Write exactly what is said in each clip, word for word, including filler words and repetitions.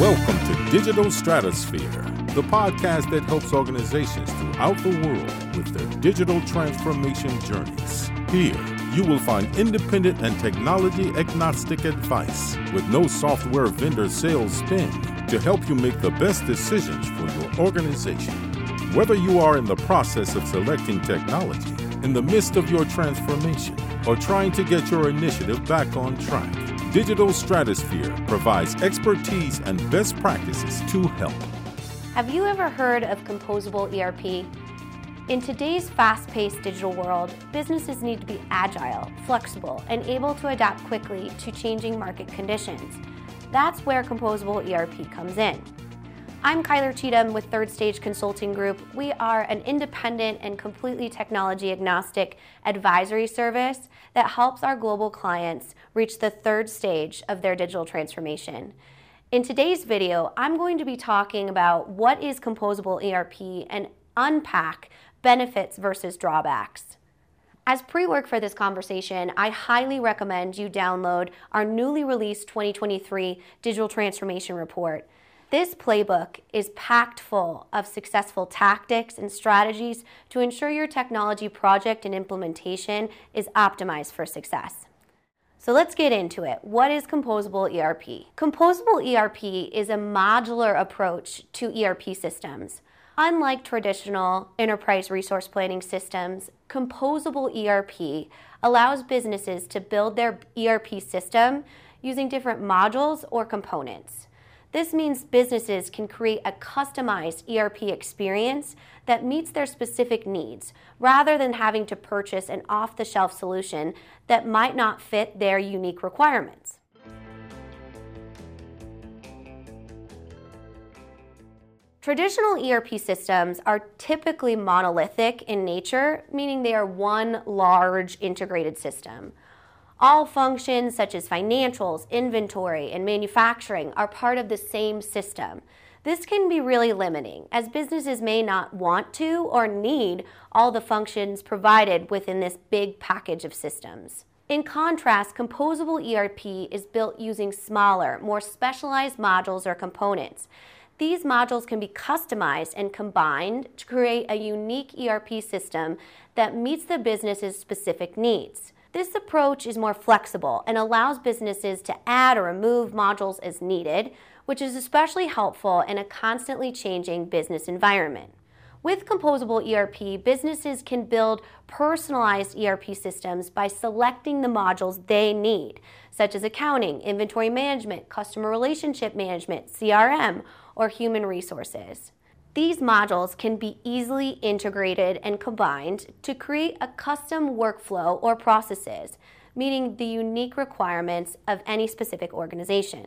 Welcome to Digital Stratosphere, the podcast that helps organizations throughout the world with their digital transformation journeys. Here, you will find independent and technology-agnostic advice with no software vendor sales spin to help you make the best decisions for your organization. Whether you are in the process of selecting technology, in the midst of your transformation, or trying to get your initiative back on track, Digital Stratosphere provides expertise and best practices to help. Have you ever heard of composable E R P? In today's fast-paced digital world, businesses need to be agile, flexible, and able to adapt quickly to changing market conditions. That's where composable E R P comes in. I'm Kyler Cheatham with Third Stage Consulting Group. We are an independent and completely technology-agnostic advisory service that helps our global clients reach the third stage of their digital transformation. In today's video, I'm going to be talking about what is composable E R P and unpack benefits versus drawbacks. As pre-work for this conversation, I highly recommend you download our newly released twenty twenty-three Digital Transformation Report. This playbook is packed full of successful tactics and strategies to ensure your technology project and implementation is optimized for success. So let's get into it. What is composable E R P? Composable E R P is a modular approach to E R P systems. Unlike traditional enterprise resource planning systems, composable E R P allows businesses to build their E R P system using different modules or components. This means businesses can create a customized E R P experience that meets their specific needs, rather than having to purchase an off-the-shelf solution that might not fit their unique requirements. Traditional E R P systems are typically monolithic in nature, meaning they are one large integrated system. All functions such as financials, inventory, and manufacturing are part of the same system. This can be really limiting, as businesses may not want to or need all the functions provided within this big package of systems. In contrast, composable E R P is built using smaller, more specialized modules or components. These modules can be customized and combined to create a unique E R P system that meets the business's specific needs. This approach is more flexible and allows businesses to add or remove modules as needed, which is especially helpful in a constantly changing business environment. With composable E R P, businesses can build personalized E R P systems by selecting the modules they need, such as accounting, inventory management, customer relationship management, C R M, or human resources. These modules can be easily integrated and combined to create a custom workflow or processes, meeting the unique requirements of any specific organization.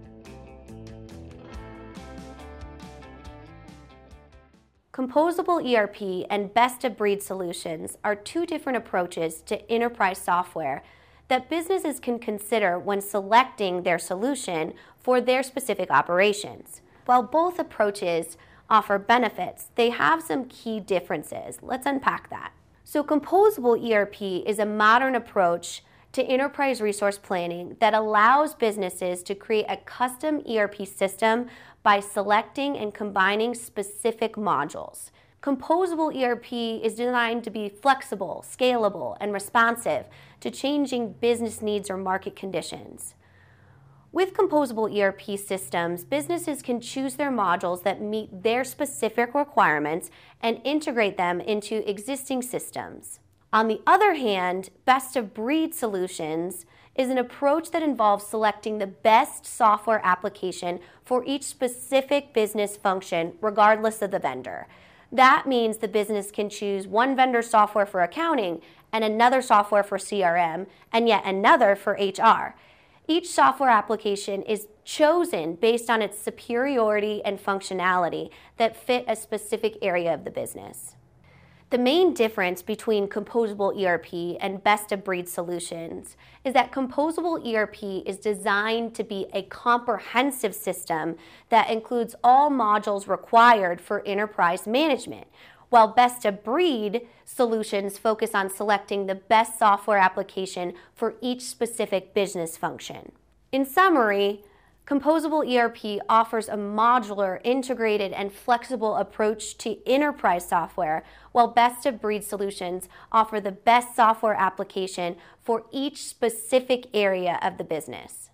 Composable E R P and best-of-breed solutions are two different approaches to enterprise software that businesses can consider when selecting their solution for their specific operations. While both approaches offer benefits, they have some key differences. Let's unpack that. So composable E R P is a modern approach to enterprise resource planning that allows businesses to create a custom E R P system by selecting and combining specific modules. Composable E R P is designed to be flexible, scalable, and responsive to changing business needs or market conditions. With composable E R P systems, businesses can choose their modules that meet their specific requirements and integrate them into existing systems. On the other hand, best-of-breed solutions is an approach that involves selecting the best software application for each specific business function, regardless of the vendor. That means the business can choose one vendor's software for accounting and another software for C R M and yet another for H R. Each software application is chosen based on its superiority and functionality that fit a specific area of the business. The main difference between composable E R P and best-of-breed solutions is that composable E R P is designed to be a comprehensive system that includes all modules required for enterprise management, while best-of-breed solutions focus on selecting the best software application for each specific business function. In summary, Composable E R P offers a modular, integrated, and flexible approach to enterprise software, while best-of-breed solutions offer the best software application for each specific area of the business.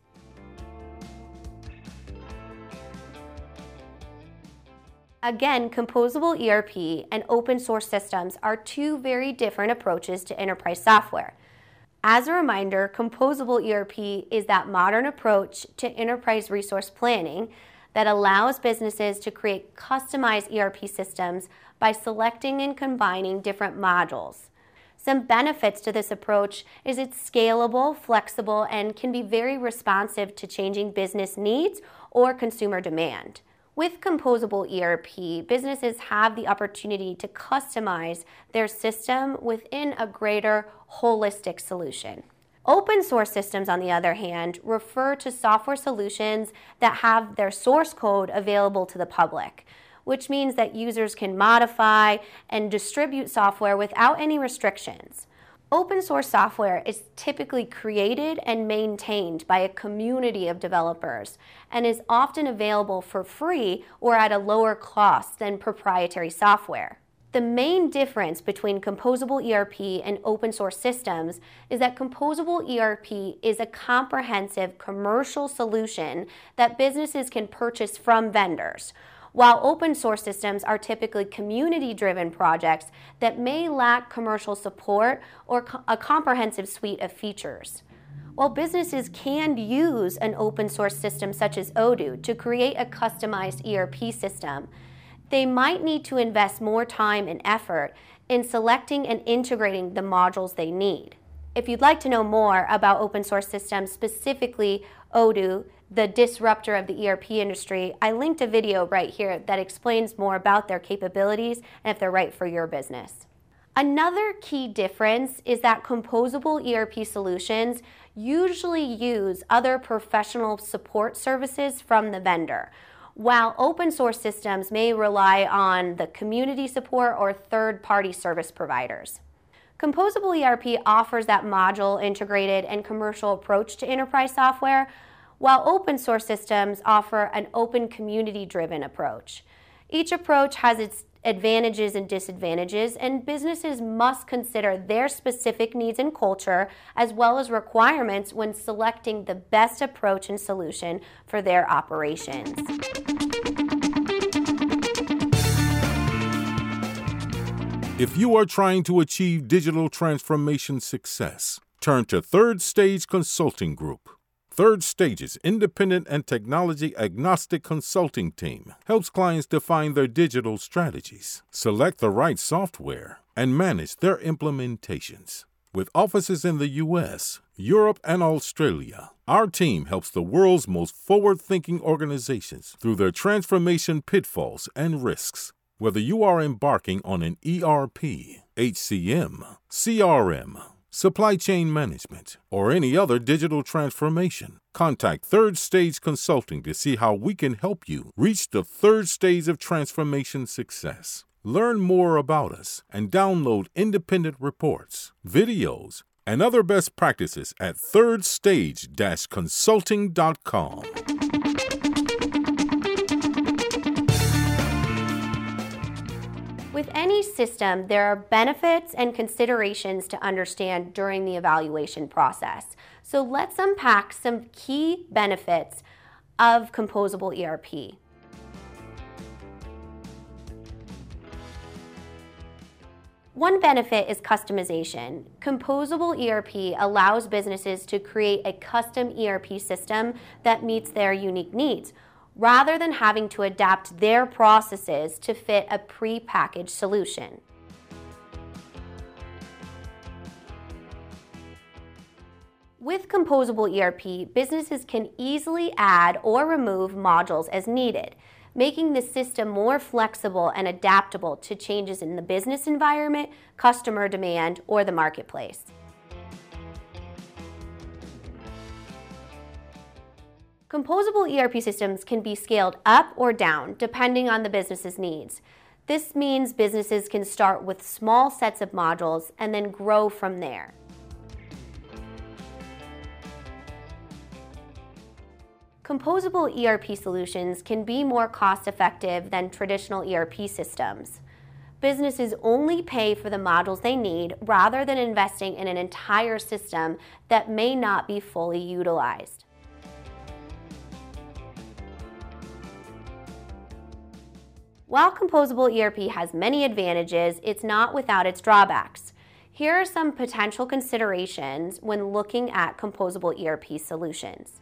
Again, composable E R P and open source systems are two very different approaches to enterprise software. As a reminder, composable E R P is that modern approach to enterprise resource planning that allows businesses to create customized E R P systems by selecting and combining different modules. Some benefits to this approach is it's scalable, flexible, and can be very responsive to changing business needs or consumer demand. With composable E R P, businesses have the opportunity to customize their system within a greater holistic solution. Open source systems, on the other hand, refer to software solutions that have their source code available to the public, which means that users can modify and distribute software without any restrictions. Open source software is typically created and maintained by a community of developers and is often available for free or at a lower cost than proprietary software. The main difference between composable E R P and open source systems is that composable E R P is a comprehensive commercial solution that businesses can purchase from vendors, while open source systems are typically community-driven projects that may lack commercial support or co- a comprehensive suite of features. While businesses can use an open source system such as Odoo to create a customized E R P system, they might need to invest more time and effort in selecting and integrating the modules they need. If you'd like to know more about open source systems, specifically Odoo, the disruptor of the E R P industry, I linked a video right here that explains more about their capabilities and if they're right for your business. Another key difference is that composable E R P solutions usually use other professional support services from the vendor, while open source systems may rely on the community support or third-party service providers. Composable E R P offers that module, integrated, and commercial approach to enterprise software, while open source systems offer an open community-driven approach. Each approach has its advantages and disadvantages, and businesses must consider their specific needs and culture, as well as requirements when selecting the best approach and solution for their operations. If you are trying to achieve digital transformation success, turn to Third Stage Consulting Group. Third Stage's independent and technology-agnostic consulting team helps clients define their digital strategies, select the right software, and manage their implementations. With offices in the U S, Europe, and Australia, our team helps the world's most forward-thinking organizations through their transformation pitfalls and risks. Whether you are embarking on an E R P, H C M, C R M, supply chain management, or any other digital transformation, contact Third Stage Consulting to see how we can help you reach the third stage of transformation success. Learn more about us and download independent reports, videos, and other best practices at third stage dash consulting dot com. With any system, there are benefits and considerations to understand during the evaluation process. So let's unpack some key benefits of composable E R P. One benefit is customization. Composable E R P allows businesses to create a custom E R P system that meets their unique needs, rather than having to adapt their processes to fit a pre-packaged solution. With composable E R P, businesses can easily add or remove modules as needed, making the system more flexible and adaptable to changes in the business environment, customer demand, or the marketplace. Composable E R P systems can be scaled up or down depending on the business's needs. This means businesses can start with small sets of modules and then grow from there. Composable E R P solutions can be more cost-effective than traditional E R P systems. Businesses only pay for the modules they need rather than investing in an entire system that may not be fully utilized. While composable E R P has many advantages, it's not without its drawbacks. Here are some potential considerations when looking at composable E R P solutions.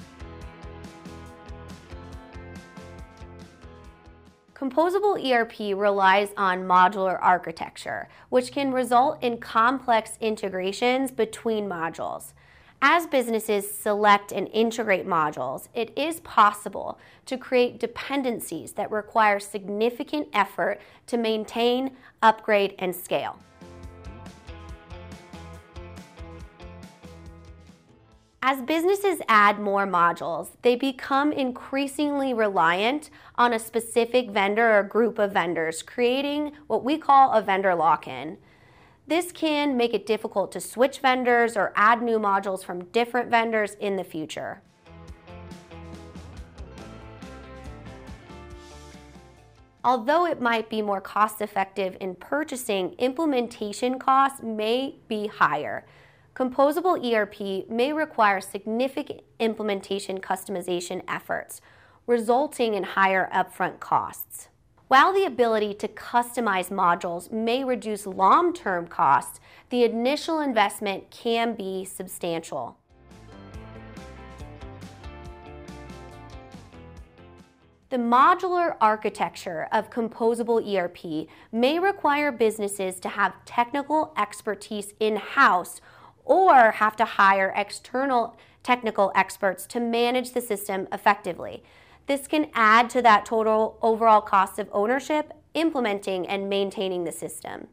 Composable E R P relies on modular architecture, which can result in complex integrations between modules. As businesses select and integrate modules, it is possible to create dependencies that require significant effort to maintain, upgrade, and scale. As businesses add more modules, they become increasingly reliant on a specific vendor or group of vendors, creating what we call a vendor lock-in. This can make it difficult to switch vendors or add new modules from different vendors in the future. Although it might be more cost-effective in purchasing, implementation costs may be higher. Composable E R P may require significant implementation customization efforts, resulting in higher upfront costs. While the ability to customize modules may reduce long-term costs, the initial investment can be substantial. The modular architecture of composable E R P may require businesses to have technical expertise in-house or have to hire external technical experts to manage the system effectively. This can add to that total overall cost of ownership, implementing and maintaining the system.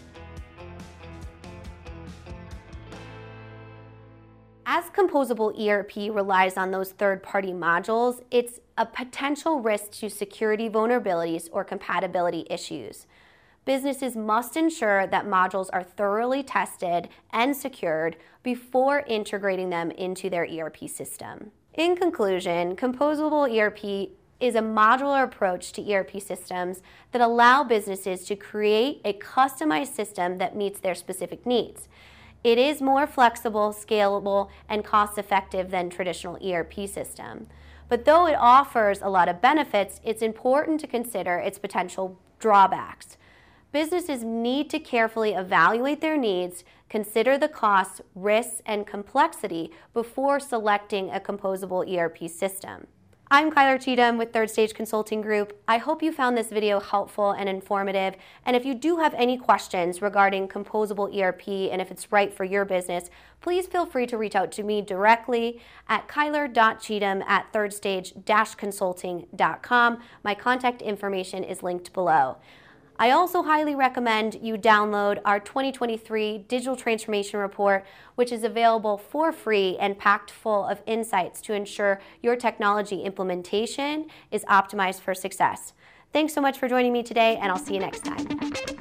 As composable E R P relies on those third-party modules, it's a potential risk to security vulnerabilities or compatibility issues. Businesses must ensure that modules are thoroughly tested and secured before integrating them into their E R P system. In conclusion, composable E R P is a modular approach to E R P systems that allow businesses to create a customized system that meets their specific needs. It is more flexible, scalable, and cost-effective than traditional E R P system. But though it offers a lot of benefits, it's important to consider its potential drawbacks. Businesses need to carefully evaluate their needs, consider the costs, risks, and complexity before selecting a composable E R P system. I'm Kyler Cheatham with Third Stage Consulting Group. I hope you found this video helpful and informative. And if you do have any questions regarding composable E R P and if it's right for your business, please feel free to reach out to me directly at kyler dot cheatham at third stage dash consulting dot com. My contact information is linked below. I also highly recommend you download our twenty twenty-three Digital Transformation Report, which is available for free and packed full of insights to ensure your technology implementation is optimized for success. Thanks so much for joining me today, and I'll see you next time.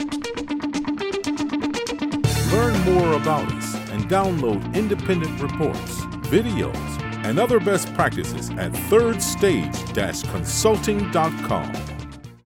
Learn more about us and download independent reports, videos, and other best practices at third stage dash consulting dot com.